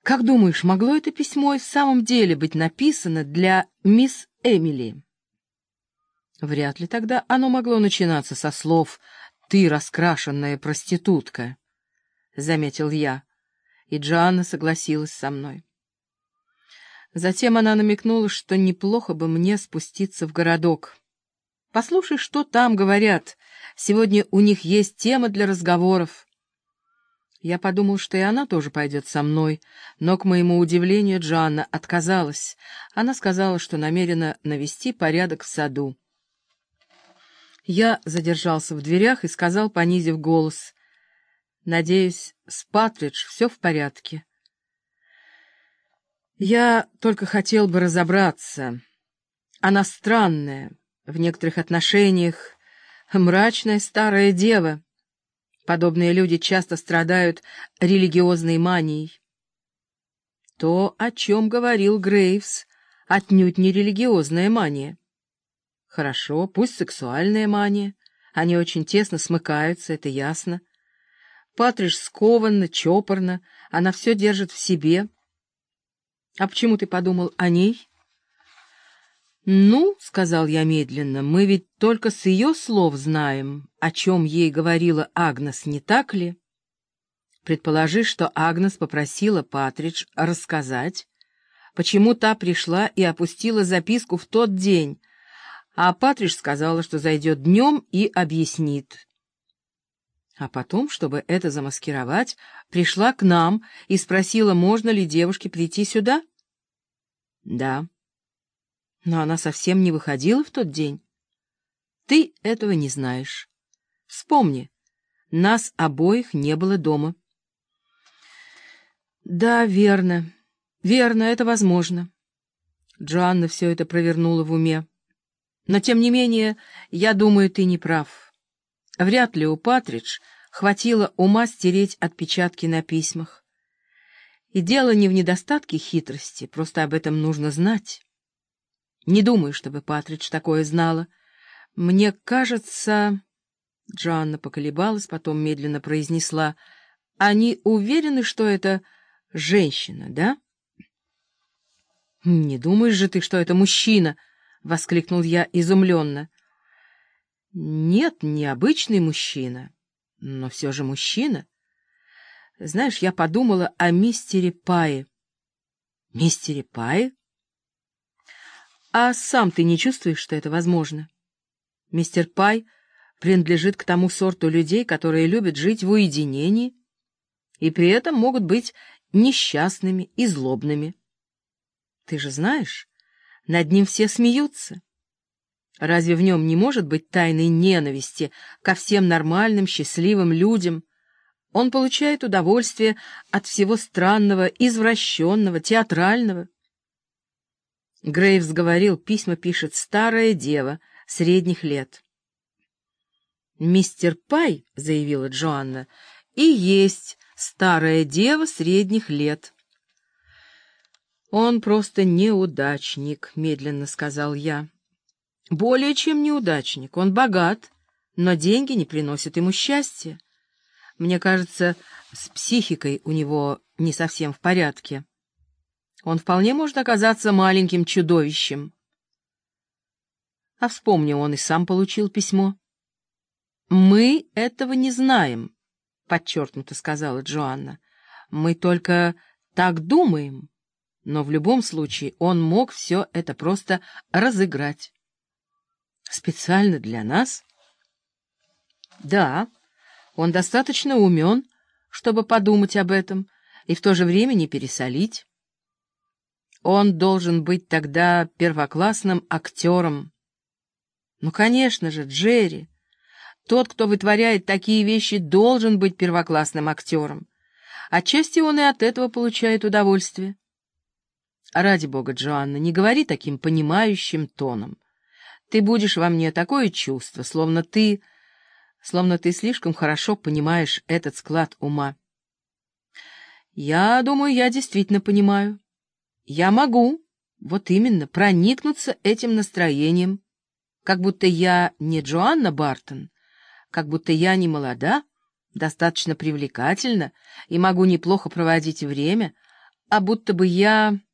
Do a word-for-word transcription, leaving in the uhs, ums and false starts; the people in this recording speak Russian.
Как думаешь, могло это письмо и в самом деле быть написано для мисс Эмили? Вряд ли тогда оно могло начинаться со слов «ты раскрашенная проститутка», — заметил я, и Джоанна согласилась со мной. Затем она намекнула, что неплохо бы мне спуститься в городок. Послушай, что там говорят. Сегодня у них есть тема для разговоров. Я подумал, что и она тоже пойдет со мной, но, к моему удивлению, Джоанна отказалась. Она сказала, что намерена навести порядок в саду. Я задержался в дверях и сказал, понизив голос: «Надеюсь, с Патридж все в порядке. Я только хотел бы разобраться. Она странная, в некоторых отношениях мрачная старая дева. Подобные люди часто страдают религиозной манией». То, о чем говорил Грейвс, отнюдь не религиозная мания. Хорошо, пусть сексуальная мания. Они очень тесно смыкаются, это ясно. Патридж скованна, чопорна, она все держит в себе. А почему ты подумал о ней? «Ну, — сказал я медленно, — мы ведь только с ее слов знаем, о чем ей говорила Агнес, не так ли? Предположи, что Агнес попросила Патридж рассказать, почему та пришла и опустила записку в тот день, а Патридж сказала, что зайдет днем и объяснит. А потом, чтобы это замаскировать, пришла к нам и спросила, можно ли девушке прийти сюда? Да. Но она совсем не выходила в тот день. Ты этого не знаешь. Вспомни, нас обоих не было дома. Да, верно, верно, это возможно. Джоанна все это провернула в уме. Но, тем не менее, я думаю, ты не прав. Вряд ли у Патридж хватило ума стереть отпечатки на письмах. И дело не в недостатке хитрости, просто об этом нужно знать. Не думаю, чтобы Патридж такое знала. Мне кажется... Джоанна поколебалась, потом медленно произнесла: «Они уверены, что это женщина, да?» «Не думаешь же ты, что это мужчина?» — воскликнул я изумленно. «Нет, не обычный мужчина, но все же мужчина. Знаешь, я подумала о мистере Пае». «Мистере Пае? А сам ты не чувствуешь, что это возможно? Мистер Пай принадлежит к тому сорту людей, которые любят жить в уединении и при этом могут быть несчастными и злобными. Ты же знаешь, над ним все смеются. Разве в нем не может быть тайной ненависти ко всем нормальным, счастливым людям? Он получает удовольствие от всего странного, извращенного, театрального». Грейвс говорил, письма пишет старая дева средних лет. «Мистер Пай, — заявила Джоанна, — и есть старая дева средних лет». «Он просто неудачник», — медленно сказал я. «Более чем неудачник. Он богат, но деньги не приносят ему счастья. Мне кажется, с психикой у него не совсем в порядке. Он вполне может оказаться маленьким чудовищем». А вспомни, он и сам получил письмо. «Мы этого не знаем», — подчеркнуто сказала Джоанна. «Мы только так думаем. Но в любом случае он мог все это просто разыграть». «Специально для нас?» «Да, он достаточно умен, чтобы подумать об этом и в то же время не пересолить. Он должен быть тогда первоклассным актером». «Ну, конечно же, Джерри. Тот, кто вытворяет такие вещи, должен быть первоклассным актером. Отчасти он и от этого получает удовольствие». «Ради бога, Джоанна, не говори таким понимающим тоном. Ты будешь во мне такое чувство, словно ты... словно ты слишком хорошо понимаешь этот склад ума». «Я думаю, я действительно понимаю. Я могу, вот именно, проникнуться этим настроением, как будто я не Джоанна Бартон, как будто я не молода, достаточно привлекательна и могу неплохо проводить время, а будто бы я